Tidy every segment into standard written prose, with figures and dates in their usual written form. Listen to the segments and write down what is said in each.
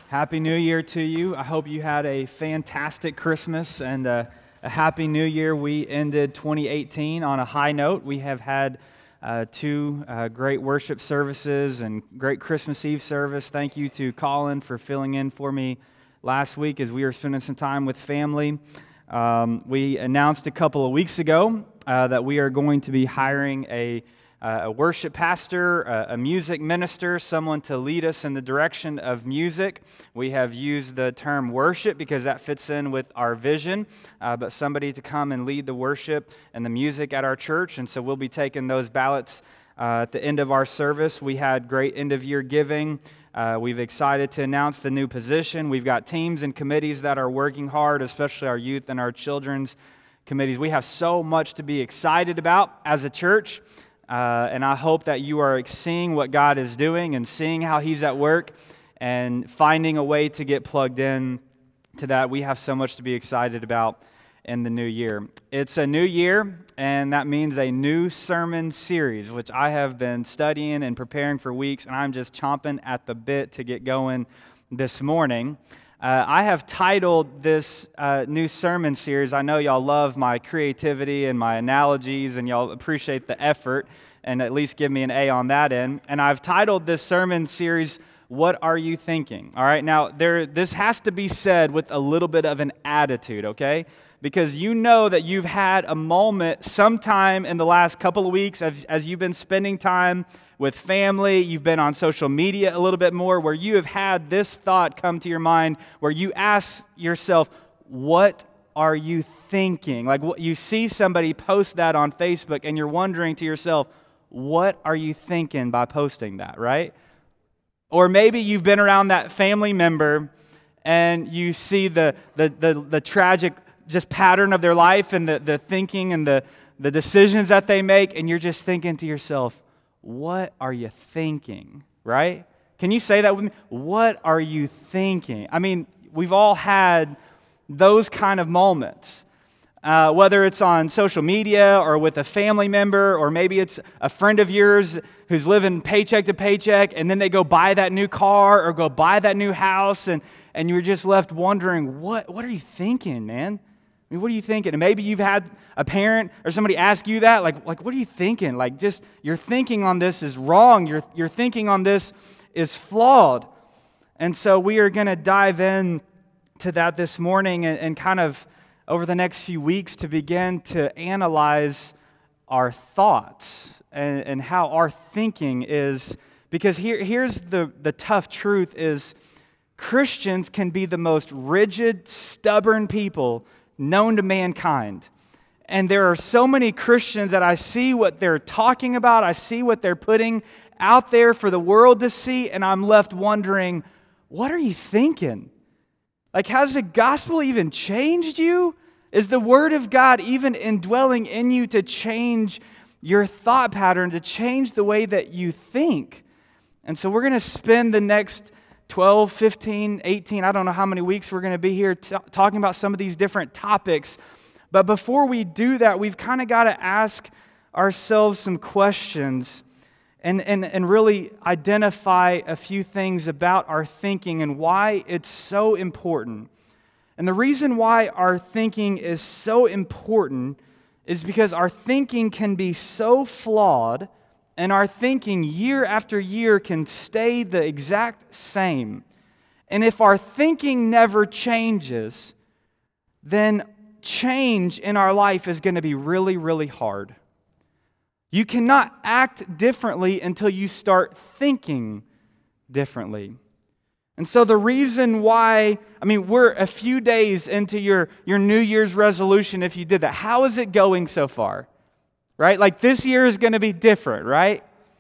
Happy New Year to you. I hope you had a fantastic Christmas and a Happy New Year. We ended 2018 on a high note. We have had two great worship services and great Christmas Eve service. Thank you to Colin for filling in for me last week as we were spending some time with family. We announced a couple of weeks ago that we are going to be hiring a worship pastor, a music minister, someone to lead us in the direction of music. We have used the term worship because that fits in with our vision, but somebody to come and lead the worship and the music at our church. And so we'll be taking those ballots at the end of our service. We had great end-of-year giving. We've excited to announce the new position. We've got teams and committees that are working hard, especially our youth and our children's committees. We have so much to be excited about as a church. And I hope that you are seeing what God is doing and seeing how He's at work and finding a way to get plugged in to that. We have so much to be excited about in the new year. It's a new year, and that means a new sermon series, which I have been studying and preparing for weeks, and I'm just chomping at the bit to get going this morning. I have titled this new sermon series, I know y'all love my creativity and my analogies, and y'all appreciate the effort, and at least give me an A on that end. And I've titled this sermon series, What Are You Thinking? All right, now this has to be said with a little bit of an attitude, okay? Because you know that you've had a moment sometime in the last couple of weeks as you've been spending time with family, you've been on social media a little bit more, where you have had this thought come to your mind, where you ask yourself, what are you thinking? Like you see somebody post that on Facebook and you're wondering to yourself, what are you thinking by posting that, right? Or maybe you've been around that family member and you see the tragic just pattern of their life and the thinking and the decisions that they make, and you're just thinking to yourself, what are you thinking, right? Can you say that with me? What are you thinking? I mean, we've all had those kind of moments, whether it's on social media or with a family member, or maybe it's a friend of yours who's living paycheck to paycheck, and then they go buy that new car or go buy that new house, and you're just left wondering, what are you thinking, man? I mean, what are you thinking? And maybe you've had a parent or somebody ask you that, like what are you thinking? Like, just your thinking on this is wrong. Your thinking on this is flawed. And so we are going to dive in to that this morning and kind of over the next few weeks to begin to analyze our thoughts and how our thinking is. Because here's the tough truth is Christians can be the most rigid, stubborn people known to mankind. And there are so many Christians that I see what they're talking about, I see what they're putting out there for the world to see, and I'm left wondering, what are you thinking? Like, has the gospel even changed you? Is the Word of God even indwelling in you to change your thought pattern, to change the way that you think? And so we're going to spend the next 12, 15, 18, I don't know how many weeks we're going to be here talking about some of these different topics. But before we do that, we've kind of got to ask ourselves some questions and really identify a few things about our thinking and why it's so important. And the reason why our thinking is so important is because our thinking can be so flawed, and our thinking year after year can stay the exact same. And if our thinking never changes, then change in our life is going to be really, really hard. You cannot act differently until you start thinking differently. And so the reason why, we're a few days into your New Year's resolution if you did that. How is it going so far? Right? Like this year is going to be different, right?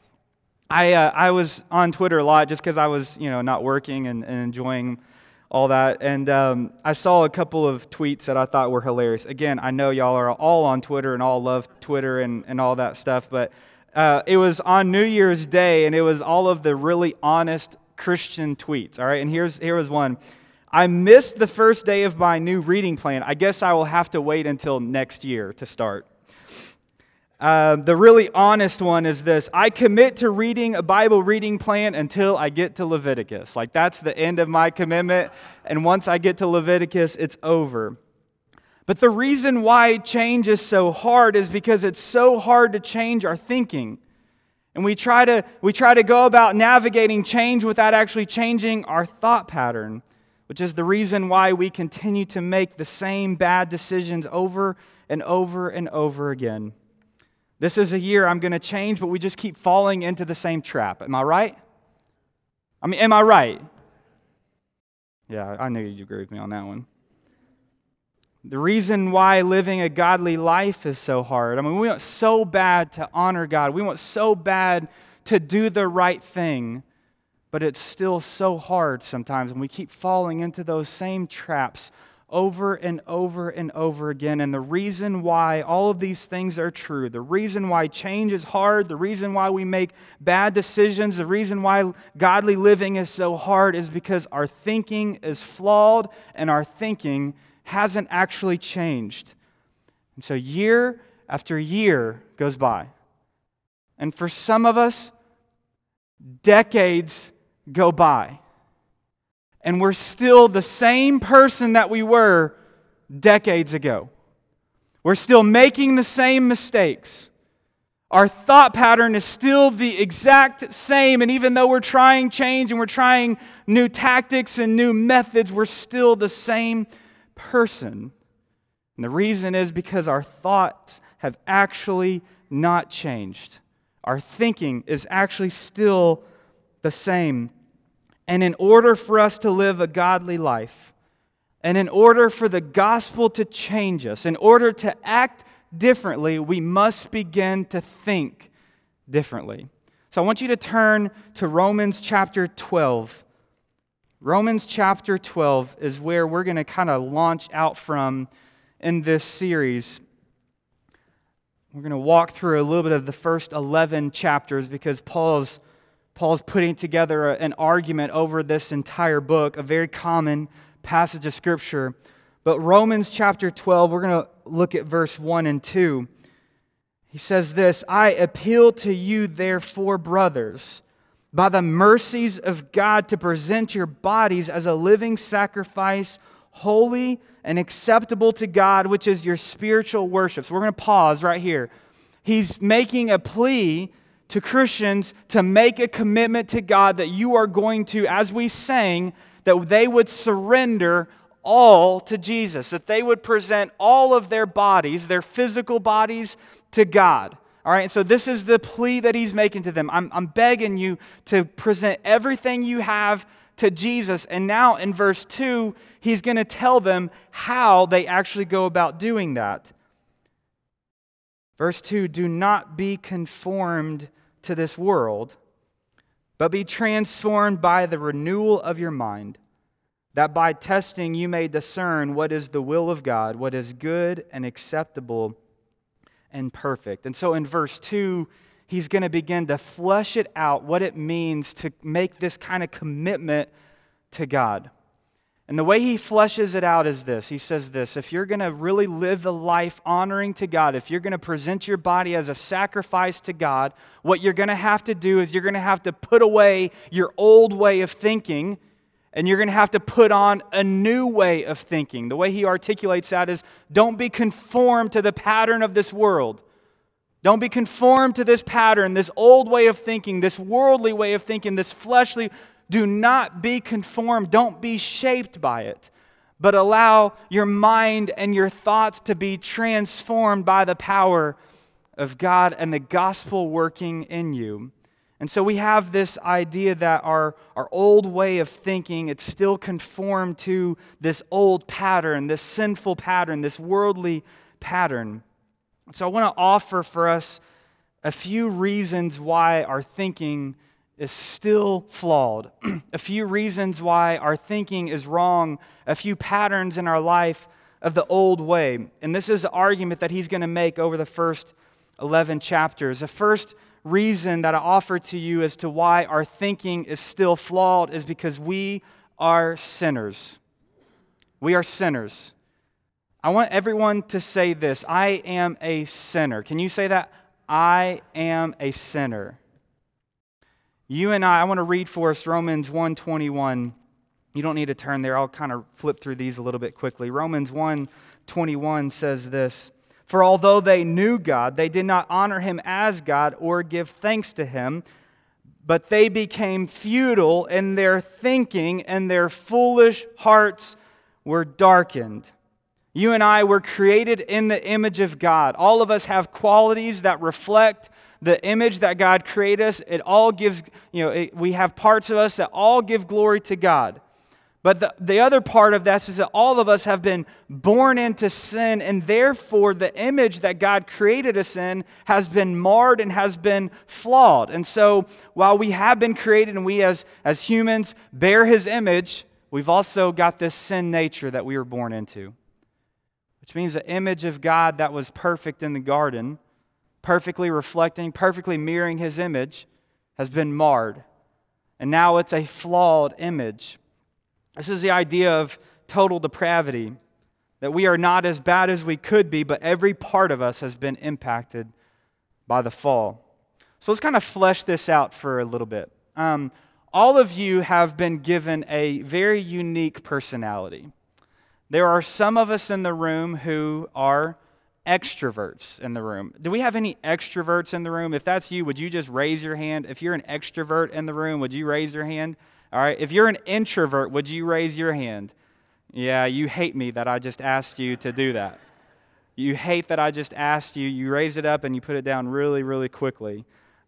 I was on Twitter a lot just because I was, not working and enjoying all that. And I saw a couple of tweets that I thought were hilarious. Again, I know y'all are all on Twitter and all love Twitter and all that stuff, but it was on New Year's Day, and it was all of the really honest Christian tweets, all right? And here was one. I missed the first day of my new reading plan. I guess I will have to wait until next year to start. The really honest one is this: I commit to reading a Bible reading plan until I get to Leviticus. Like, that's the end of my commitment, and once I get to Leviticus, it's over. But the reason why change is so hard is because it's so hard to change our thinking. And we try to go about navigating change without actually changing our thought pattern, which is the reason why we continue to make the same bad decisions over and over and over again. This is a year I'm going to change, but we just keep falling into the same trap. Am I right? Am I right? Yeah, I knew you'd agree with me on that one. The reason why living a godly life is so hard. We want so bad to honor God. We want so bad to do the right thing, but it's still so hard sometimes, and we keep falling into those same traps over and over and over again. And the reason why all of these things are true, the reason why change is hard, the reason why we make bad decisions, the reason why godly living is so hard is because our thinking is flawed and our thinking hasn't actually changed. And so year after year goes by. And for some of us, decades go by. And we're still the same person that we were decades ago. We're still making the same mistakes. Our thought pattern is still the exact same. And even though we're trying change and we're trying new tactics and new methods, we're still the same person. And the reason is because our thoughts have actually not changed. Our thinking is actually still the same. And in order for us to live a godly life, and in order for the gospel to change us, in order to act differently, we must begin to think differently. So I want you to turn to Romans chapter 12. Romans chapter 12 is where we're going to kind of launch out from in this series. We're going to walk through a little bit of the first 11 chapters because Paul's putting together an argument over this entire book, a very common passage of Scripture. But Romans chapter 12, we're going to look at verse 1 and 2. He says this: I appeal to you, therefore, brothers, by the mercies of God, to present your bodies as a living sacrifice, holy and acceptable to God, which is your spiritual worship. So we're going to pause right here. He's making a plea to Christians to make a commitment to God that you are going to, as we sang, that they would surrender all to Jesus, that they would present all of their bodies, their physical bodies, to God. All right, so this is the plea that he's making to them. I'm begging you to present everything you have to Jesus. And now in verse 2, he's going to tell them how they actually go about doing that. Verse 2, do not be conformed to this world, but be transformed by the renewal of your mind, that by testing you may discern what is the will of God, what is good and acceptable and perfect. And so in verse 2, he's going to begin to flesh it out, what it means to make this kind of commitment to God. And the way he fleshes it out is this. He says this: if you're going to really live a life honoring to God, if you're going to present your body as a sacrifice to God, what you're going to have to do is you're going to have to put away your old way of thinking, and you're going to have to put on a new way of thinking. The way he articulates that is, don't be conformed to the pattern of this world. Don't be conformed to this pattern, this old way of thinking, this worldly way of thinking, this fleshly. Do not be conformed. Don't be shaped by it, but allow your mind and your thoughts to be transformed by the power of God and the gospel working in you. And so we have this idea that our old way of thinking, it's still conformed to this old pattern, this sinful pattern, this worldly pattern. So I want to offer for us a few reasons why our thinking is still flawed, a few reasons why our thinking is wrong, a few patterns in our life of the old way. And this is the argument that he's going to make over the first 11 chapters. The first reason that I offer to you as to why our thinking is still flawed is because we are sinners. We are sinners. I want everyone to say this: I am a sinner. Can you say that? I am a sinner. You and I want to read for us Romans 1:21. You don't need to turn there. I'll kind of flip through these a little bit quickly. Romans 1:21 says this, "For although they knew God, they did not honor him as God or give thanks to him, but they became futile in their thinking, and their foolish hearts were darkened." You and I were created in the image of God. All of us have qualities that reflect the image that God created us. It all gives, we have parts of us that all give glory to God. But the other part of this is that all of us have been born into sin, and therefore the image that God created us in has been marred and has been flawed. And so while we have been created and we as humans bear His image, we've also got this sin nature that we were born into. Which means the image of God that was perfect in the garden, perfectly reflecting, perfectly mirroring His image, has been marred. And now it's a flawed image. This is the idea of total depravity, that we are not as bad as we could be, but every part of us has been impacted by the fall. So let's kind of flesh this out for a little bit. All of you have been given a very unique personality. There are some of us in the room who are extroverts in the room. Do we have any extroverts in the room? If that's you, would you just raise your hand? If you're an extrovert in the room, would you raise your hand? All right. If you're an introvert, would you raise your hand? Yeah, you hate me that I just asked you to do that. You hate that I just asked you. You raise it up and you put it down really, really quickly.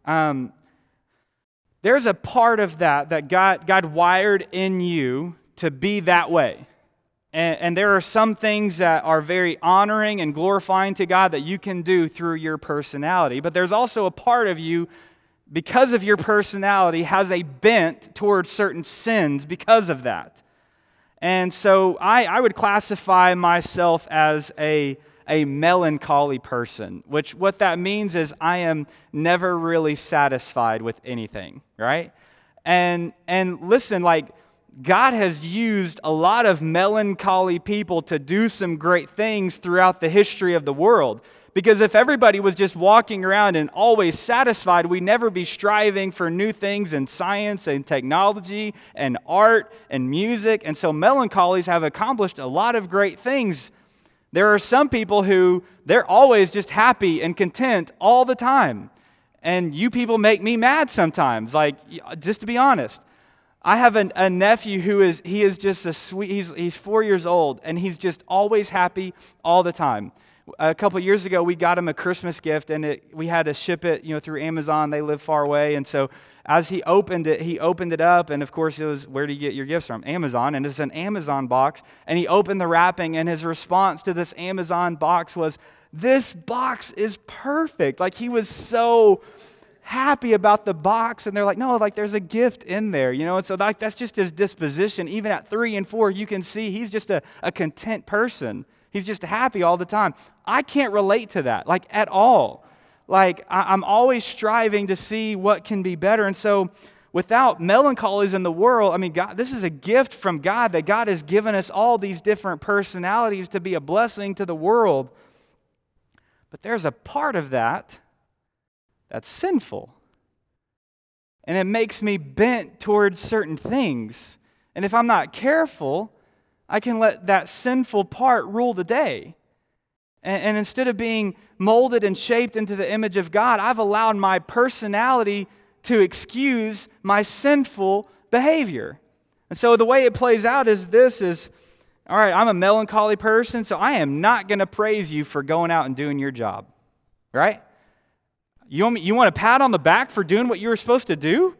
There's a part of that God wired in you to be that way. And there are some things that are very honoring and glorifying to God that you can do through your personality. But there's also a part of you, because of your personality, has a bent towards certain sins because of that. And so I would classify myself as a melancholy person, which what that means is I am never really satisfied with anything, right? And listen, God has used a lot of melancholy people to do some great things throughout the history of the world. Because if everybody was just walking around and always satisfied, we'd never be striving for new things in science and technology and art and music. And so melancholies have accomplished a lot of great things. There are some people who, they're always just happy and content all the time. And you people make me mad sometimes, just to be honest. I have a nephew who is just a sweet, he's 4 years old, and he's just always happy all the time. A couple years ago, we got him a Christmas gift, and we had to ship it, through Amazon. They live far away, and so as he opened it up, and of course it was, where do you get your gifts from? Amazon, and it's an Amazon box, and he opened the wrapping, and his response to this Amazon box was, "This box is perfect." He was so happy about the box, and they're like, no, there's a gift in there, and so that's just his disposition. Even at 3 and 4, you can see he's just a content person. He's just happy all the time. I can't relate to that, at all. I'm always striving to see what can be better, and so without melancholies in the world, God, this is a gift from God, that God has given us all these different personalities to be a blessing to the world. But there's a part of that's sinful. And it makes me bent towards certain things. And if I'm not careful, I can let that sinful part rule the day. And instead of being molded and shaped into the image of God, I've allowed my personality to excuse my sinful behavior. And so the way it plays out is all right, I'm a melancholy person, so I am not going to praise you for going out and doing your job. Right? You want a pat on the back for doing what you were supposed to do?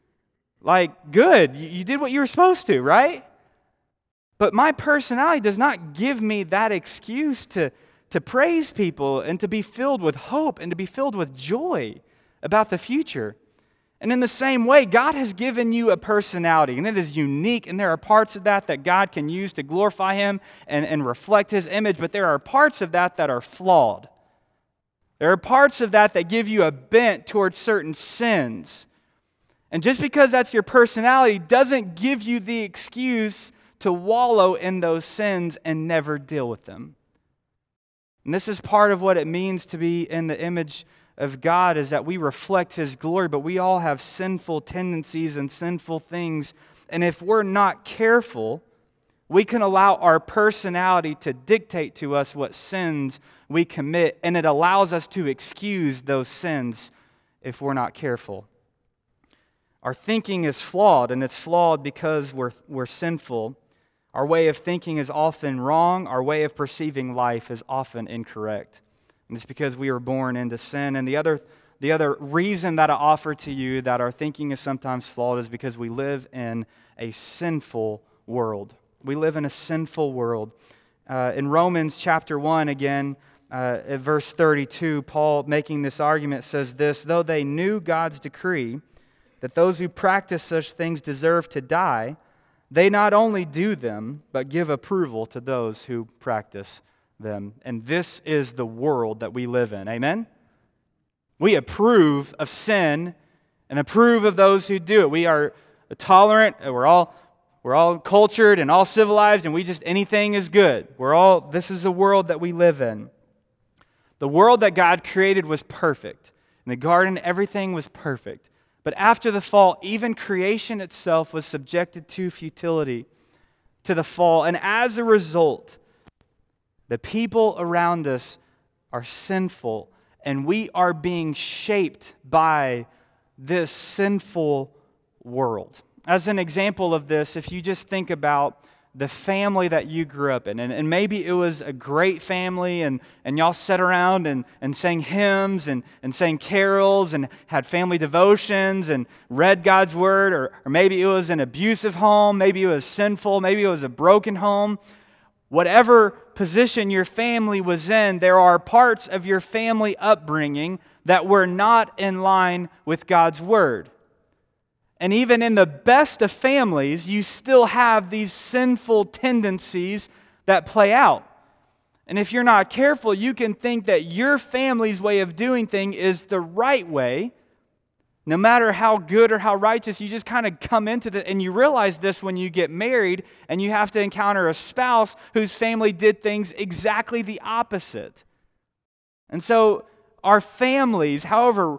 Good. You did what you were supposed to, right? But my personality does not give me that excuse to praise people and to be filled with hope and to be filled with joy about the future. And in the same way, God has given you a personality, and it is unique, and there are parts of that God can use to glorify Him and reflect His image, but there are parts of that are flawed. There are parts of that give you a bent towards certain sins. And just because that's your personality doesn't give you the excuse to wallow in those sins and never deal with them. And this is part of what it means to be in the image of God is that we reflect His glory, but we all have sinful tendencies and sinful things. And if we're not careful, we can allow our personality to dictate to us what sins we commit, and it allows us to excuse those sins if we're not careful. Our thinking is flawed, and it's flawed because we're sinful. Our way of thinking is often wrong. Our way of perceiving life is often incorrect. And it's because we were born into sin. And the other reason that I offer to you that our thinking is sometimes flawed is because we live in a sinful world. We live in a sinful world. In Romans chapter 1, again, at verse 32, Paul, making this argument, says this: though they knew God's decree that those who practice such things deserve to die, they not only do them, but give approval to those who practice them. And this is the world that we live in. Amen? We approve of sin and approve of those who do it. We are tolerant. We're all cultured and all civilized, and anything is good. This is the world that we live in. The world that God created was perfect. In the garden, everything was perfect. But after the fall, even creation itself was subjected to futility, to the fall. And as a result, the people around us are sinful, and we are being shaped by this sinful world. As an example of this, if you just think about the family that you grew up in, and maybe it was a great family, and y'all sat around and sang hymns and sang carols and had family devotions and read God's Word, or maybe it was an abusive home, maybe it was sinful, maybe it was a broken home. Whatever position your family was in, there are parts of your family upbringing that were not in line with God's Word. And even in the best of families, you still have these sinful tendencies that play out. And if you're not careful, you can think that your family's way of doing things is the right way. No matter how good or how righteous, you just kind of come into it, and you realize this when you get married and you have to encounter a spouse whose family did things exactly the opposite. And so our families, however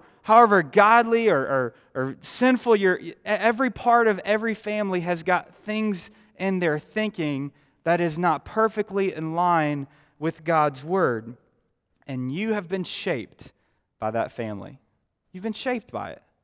godly or sinful, every part of every family has got things in their thinking that is not perfectly in line with God's Word. And you have been shaped by that family. You've been shaped by it.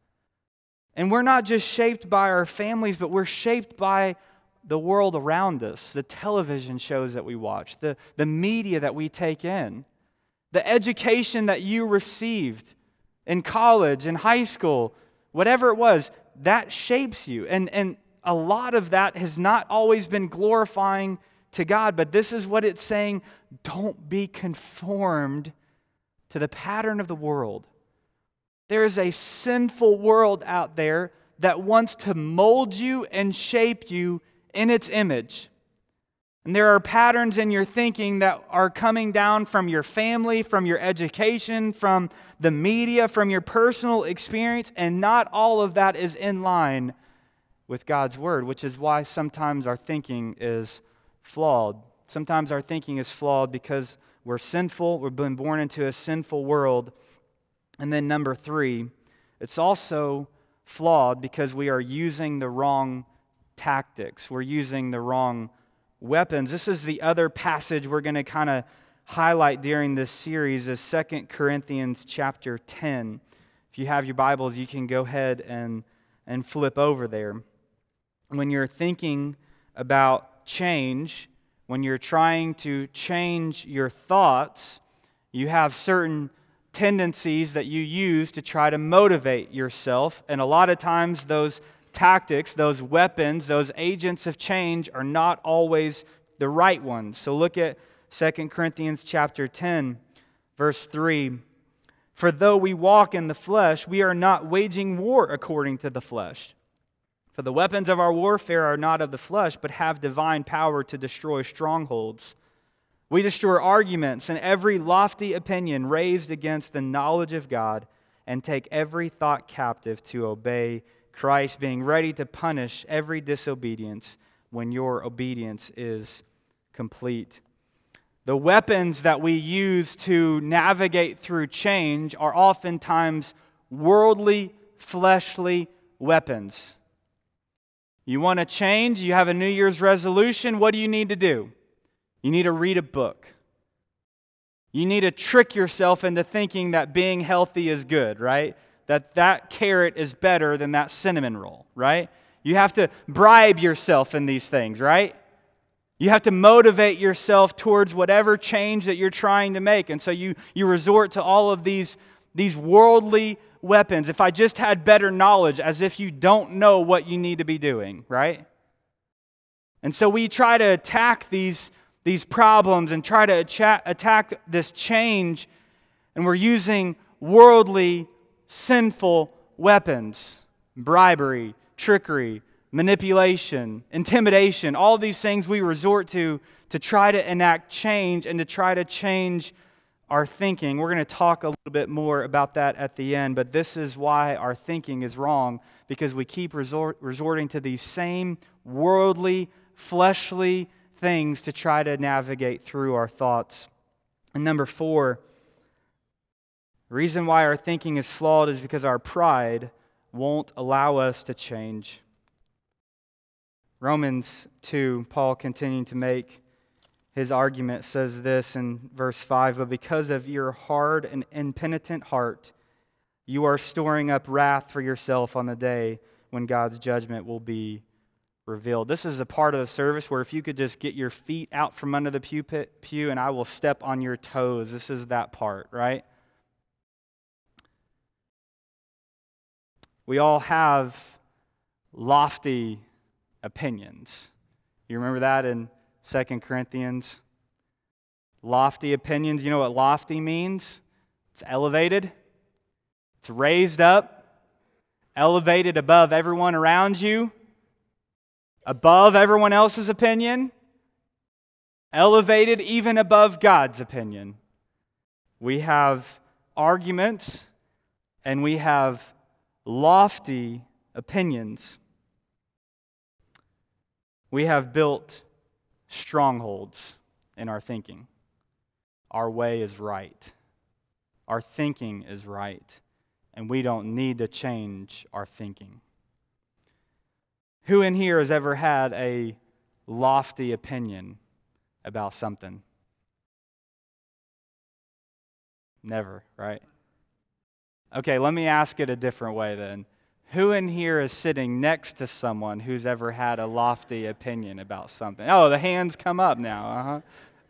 And we're not just shaped by our families, but we're shaped by the world around us, the television shows that we watch, the media that we take in, the education that you received in college, in high school, whatever it was, that shapes you. And a lot of that has not always been glorifying to God, but this is what it's saying: don't be conformed to the pattern of the world. There is a sinful world out there that wants to mold you and shape you in its image. And there are patterns in your thinking that are coming down from your family, from your education, from the media, from your personal experience, and not all of that is in line with God's Word, which is why sometimes our thinking is flawed. Sometimes our thinking is flawed because we're sinful, we've been born into a sinful world. And then number 3, it's also flawed because we are using the wrong tactics. We're using the wrong weapons. This is the other passage we're going to kind of highlight during this series, is 2 Corinthians chapter 10. If you have your Bibles, you can go ahead and flip over there. When you're thinking about change, when you're trying to change your thoughts, you have certain tendencies that you use to try to motivate yourself. And a lot of times those tactics, those weapons, those agents of change are not always the right ones. So look at 2 Corinthians chapter 10, verse 3. For though we walk in the flesh, we are not waging war according to the flesh. For the weapons of our warfare are not of the flesh, but have divine power to destroy strongholds. We destroy arguments and every lofty opinion raised against the knowledge of God, and take every thought captive to obey Christ, being ready to punish every disobedience when your obedience is complete. The weapons that we use to navigate through change are oftentimes worldly, fleshly weapons. You want to change? You have a New Year's resolution. What do you need to do? You need to read a book. You need to trick yourself into thinking that being healthy is good, right? That carrot is better than that cinnamon roll, right? You have to bribe yourself in these things, right? You have to motivate yourself towards whatever change that you're trying to make. And so you resort to all of these worldly weapons. If I just had better knowledge, as if you don't know what you need to be doing, right? And so we try to attack these problems and try to attack this change, and we're using worldly, sinful weapons. Bribery, trickery, manipulation, intimidation, all these things we resort to try to enact change and to try to change our thinking. We're going to talk a little bit more about that at the end, but this is why our thinking is wrong, because we keep resorting to these same worldly, fleshly things to try to navigate through our thoughts. And number 4, the reason why our thinking is flawed is because our pride won't allow us to change. Romans 2, Paul continuing to make his argument, says this in verse 5, "But because of your hard and impenitent heart, you are storing up wrath for yourself on the day when God's judgment will be revealed." This is a part of the service where if you could just get your feet out from under the pew and I will step on your toes. This is that part, right? We all have lofty opinions. You remember that in 2 Corinthians? Lofty opinions. You know what lofty means? It's elevated. It's raised up. Elevated above everyone around you. Above everyone else's opinion. Elevated even above God's opinion. We have arguments and we have lofty opinions. We have built strongholds in our thinking. Our way is right. Our thinking is right. And we don't need to change our thinking. Who in here has ever had a lofty opinion about something? Never, right? Okay, let me ask it a different way then. Who in here is sitting next to someone who's ever had a lofty opinion about something? Oh, the hands come up now.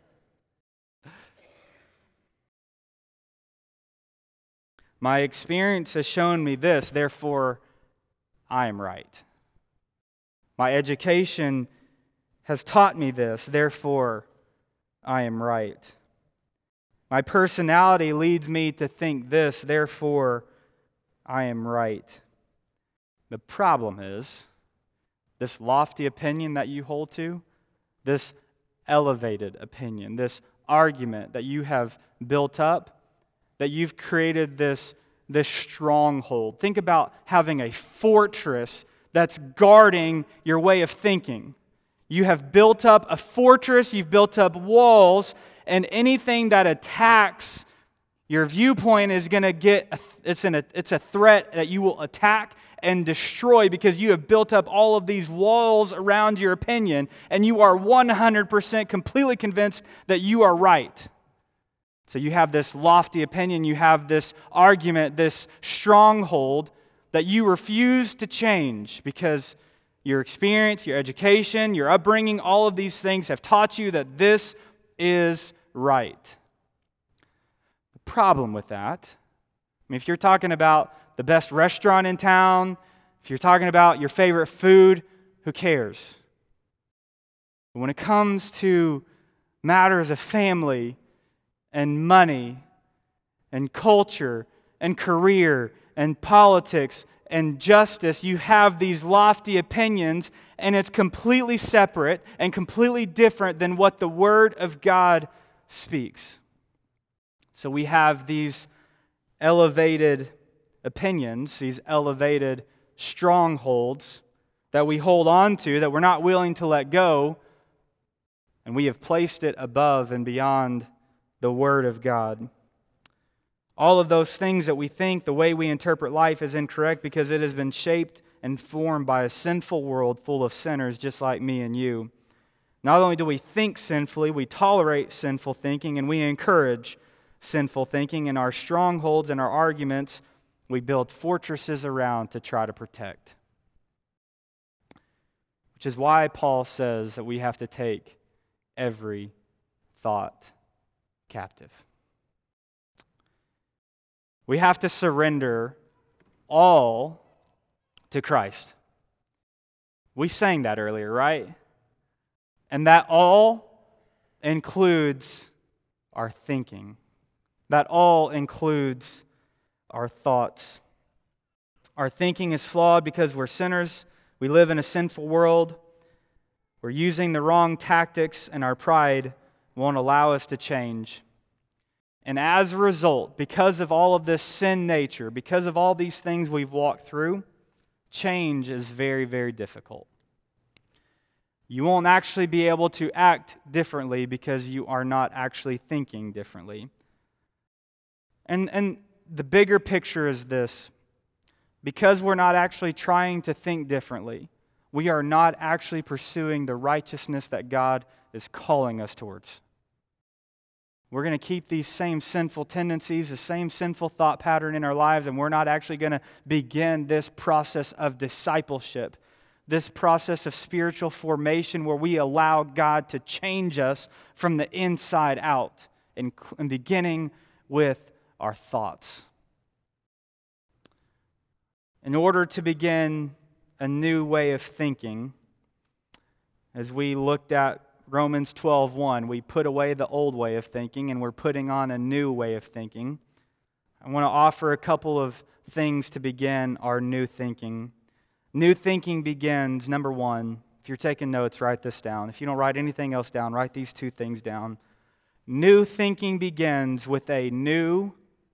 My experience has shown me this, therefore I am right. My education has taught me this, therefore I am right. My personality leads me to think this, therefore I am right. The problem is, this lofty opinion that you hold to, this elevated opinion, this argument that you have built up, that you've created this stronghold. Think about having a fortress that's guarding your way of thinking. You have built up a fortress, you've built up walls, and anything that attacks your viewpoint is going to get, it's a threat that you will attack and destroy because you have built up all of these walls around your opinion and you are 100% completely convinced that you are right. So you have this lofty opinion, you have this argument, this stronghold that you refuse to change because your experience, your education, your upbringing, all of these things have taught you that this is right. The problem with that, if you're talking about the best restaurant in town, if you're talking about your favorite food, who cares? But when it comes to matters of family and money and culture and career and politics and justice, you have these lofty opinions, and it's completely separate and completely different than what the Word of God speaks. So we have these elevated opinions, these elevated strongholds that we hold on to, that we're not willing to let go, and we have placed it above and beyond the Word of God. All of those things that we think, the way we interpret life is incorrect because it has been shaped and formed by a sinful world full of sinners just like me and you. Not only do we think sinfully, we tolerate sinful thinking and we encourage sinful thinking. In our strongholds and our arguments, we build fortresses around to try to protect. Which is why Paul says that we have to take every thought captive. We have to surrender all to Christ. We sang that earlier, right? And that all includes our thinking. That all includes our thoughts. Our thinking is flawed because we're sinners. We live in a sinful world. We're using the wrong tactics, and our pride won't allow us to change. And as a result, because of all of this sin nature, because of all these things we've walked through, change is very, very difficult. You won't actually be able to act differently because you are not actually thinking differently. And the bigger picture is this. Because we're not actually trying to think differently, we are not actually pursuing the righteousness that God is calling us towards. We're going to keep these same sinful tendencies, the same sinful thought pattern in our lives, and we're not actually going to begin this process of discipleship, this process of spiritual formation where we allow God to change us from the inside out, and beginning with our thoughts. In order to begin a new way of thinking, as we looked at Romans 12:1, we put away the old way of thinking and we're putting on a new way of thinking. I want to offer a couple of things to begin our new thinking. New thinking begins, number one, if you're taking notes, write this down. If you don't write anything else down, write these two things down. New thinking begins with a new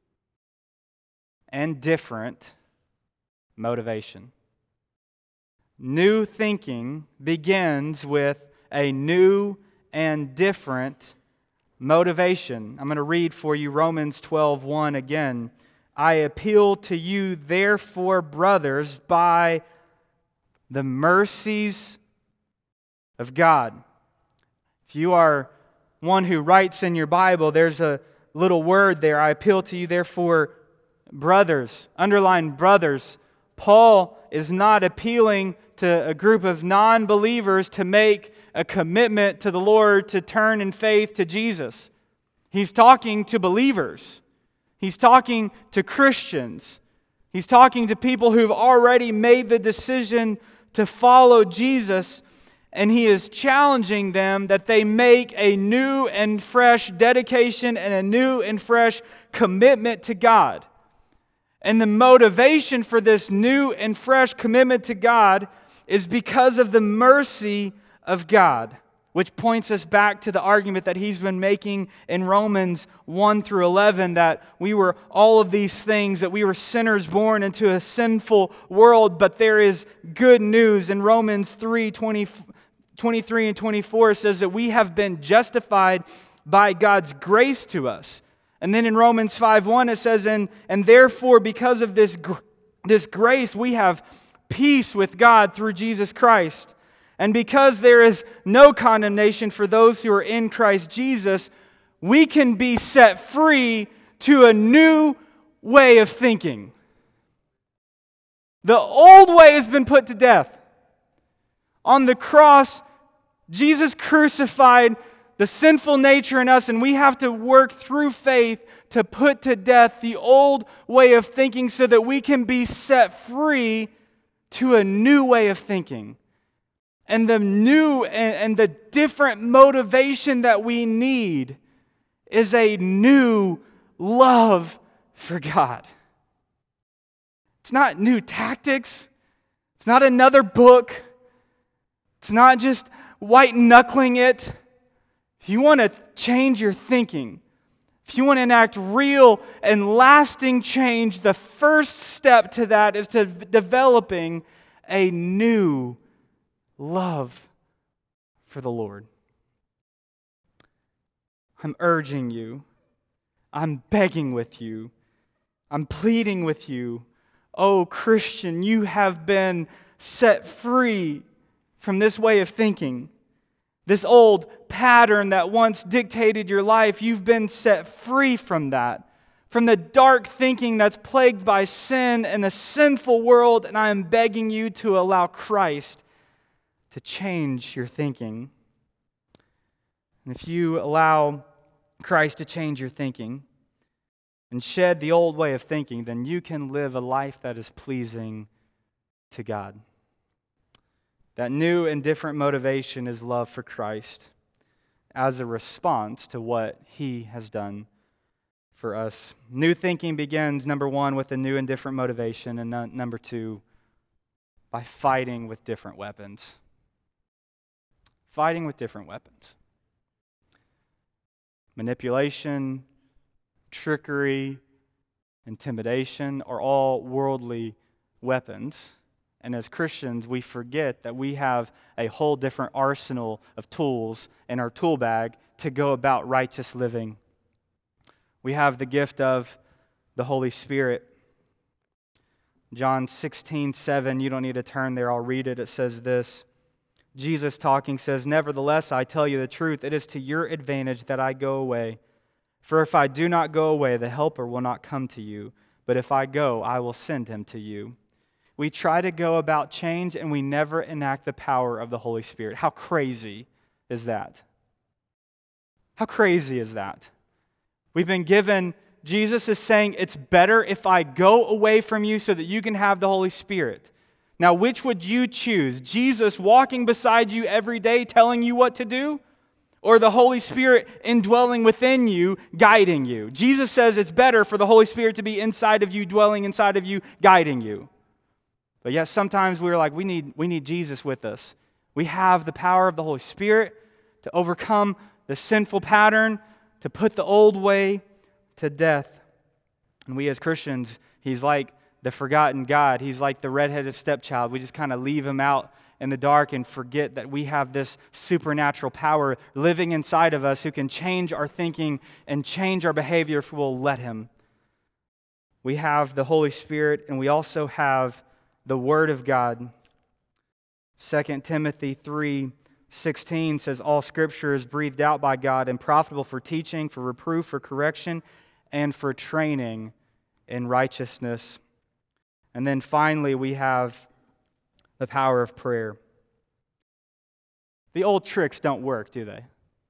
and different motivation. New thinking begins with a new and different motivation. I'm going to read for you Romans 12:1 again. I appeal to you, therefore, brothers, by the mercies of God. If you are one who writes in your Bible, there's a little word there. I appeal to you, therefore, brothers. Underline brothers. Paul is not appealing to a group of non-believers to make a commitment to the Lord to turn in faith to Jesus. He's talking to believers. He's talking to Christians. He's talking to people who've already made the decision to follow Jesus, and he is challenging them that they make a new and fresh dedication and a new and fresh commitment to God. And the motivation for this new and fresh commitment to God is because of the mercy of God, which points us back to the argument that he's been making in Romans 1 through 11, that we were all of these things, that we were sinners born into a sinful world, but there is good news. In Romans 3:23 and 24, it says that we have been justified by God's grace to us. And then in Romans 5:1 it says, and therefore because of this grace we have peace with God through Jesus Christ. And because there is no condemnation for those who are in Christ Jesus, we can be set free to a new way of thinking. The old way has been put to death. On the cross, Jesus crucified the sinful nature in us, and we have to work through faith to put to death the old way of thinking so that we can be set free to a new way of thinking. And the new and the different motivation that we need is a new love for God. It's not new tactics. It's not another book. It's not just white-knuckling it. If you want to change your thinking, if you want to enact real and lasting change, the first step to that is to developing a new love for the Lord. I'm urging you. I'm begging with you. I'm pleading with you. Oh, Christian, you have been set free from this way of thinking. This old pattern that once dictated your life, you've been set free from that. From the dark thinking that's plagued by sin and a sinful world, and I am begging you to allow Christ to change your thinking. And if you allow Christ to change your thinking and shed the old way of thinking, then you can live a life that is pleasing to God. That new and different motivation is love for Christ as a response to what He has done for us. New thinking begins, number one, with a new and different motivation, and number two, by fighting with different weapons. Fighting with different weapons. Manipulation, trickery, intimidation are all worldly weapons. And as Christians, we forget that we have a whole different arsenal of tools in our tool bag to go about righteous living. We have the gift of the Holy Spirit. John 16:7, you don't need to turn there, I'll read it. It says this, Jesus talking says, "Nevertheless, I tell you the truth, it is to your advantage that I go away. For if I do not go away, the Helper will not come to you. But if I go, I will send him to you." We try to go about change and we never enact the power of the Holy Spirit. How crazy is that? How crazy is that? We've been given, Jesus is saying, it's better if I go away from you so that you can have the Holy Spirit. Now, which would you choose? Jesus walking beside you every day telling you what to do? Or the Holy Spirit indwelling within you, guiding you? Jesus says it's better for the Holy Spirit to be inside of you, dwelling inside of you, guiding you. But yet sometimes we're like, we need Jesus with us. We have the power of the Holy Spirit to overcome the sinful pattern, to put the old way to death. And we as Christians, He's like the forgotten God. He's like the redheaded stepchild. We just kind of leave Him out in the dark and forget that we have this supernatural power living inside of us who can change our thinking and change our behavior if we'll let Him. We have the Holy Spirit, and we also have the Word of God. 2 Timothy 3:16 says, "All Scripture is breathed out by God and profitable for teaching, for reproof, for correction, and for training in righteousness." And then finally, we have the power of prayer. The old tricks don't work, do they?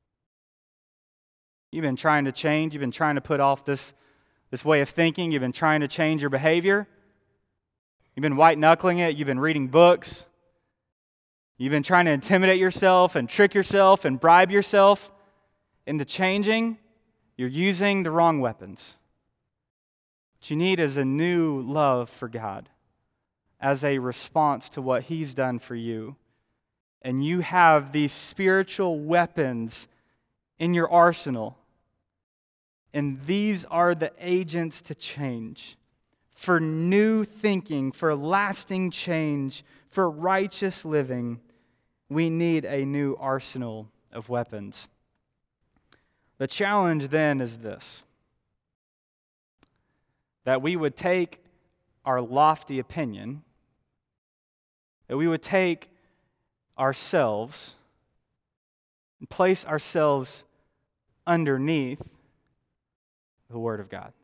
You've been trying to change. You've been trying to put off this way of thinking. You've been trying to change your behavior. You've been white-knuckling it. You've been reading books. You've been trying to intimidate yourself and trick yourself and bribe yourself into changing. You're using the wrong weapons. What you need is a new love for God as a response to what He's done for you. And you have these spiritual weapons in your arsenal. And these are the agents to change. For new thinking, for lasting change, for righteous living, we need a new arsenal of weapons. The challenge then is this: that we would take our lofty opinion, that we would take ourselves and place ourselves underneath the Word of God.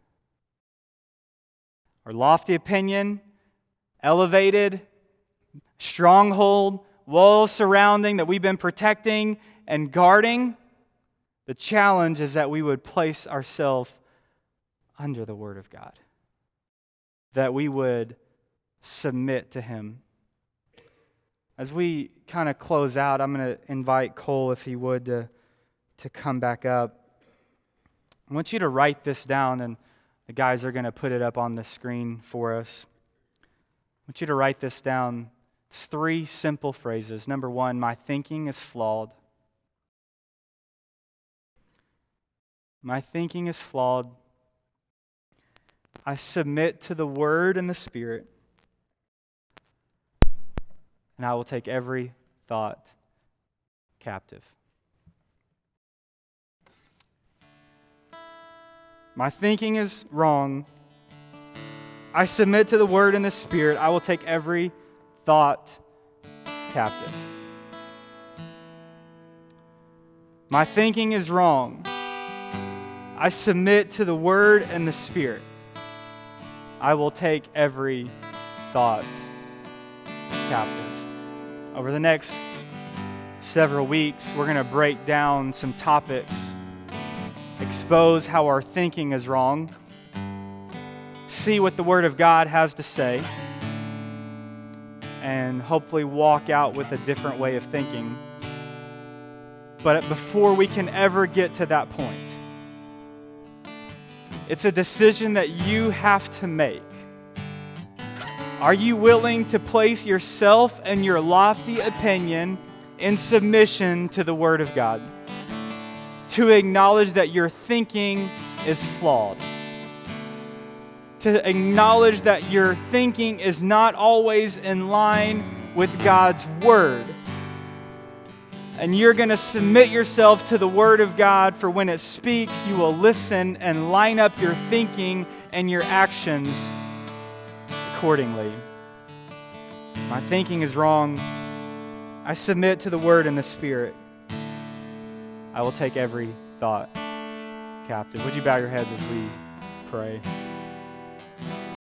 Our lofty opinion, elevated, stronghold, walls surrounding that we've been protecting and guarding. The challenge is that we would place ourselves under the Word of God, that we would submit to Him. As we kind of close out, I'm going to invite Cole, if he would, to come back up. I want you to write this down, and the guys are going to put it up on the screen for us. I want you to write this down. It's 3 simple phrases. Number 1, my thinking is flawed. My thinking is flawed. I submit to the Word and the Spirit, and I will take every thought captive. My thinking is wrong. I submit to the Word and the Spirit. I will take every thought captive. My thinking is wrong. I submit to the Word and the Spirit. I will take every thought captive. Over the next several weeks, we're going to break down some topics, expose how our thinking is wrong, see what the Word of God has to say, and hopefully walk out with a different way of thinking. But before we can ever get to that point, it's a decision that you have to make. Are you willing to place yourself and your lofty opinion in submission to the Word of God? To acknowledge that your thinking is flawed. To acknowledge that your thinking is not always in line with God's Word. And you're going to submit yourself to the Word of God, for when it speaks, you will listen and line up your thinking and your actions accordingly. My thinking is wrong. I submit to the Word and the Spirit. I will take every thought captive. Would you bow your heads as we pray?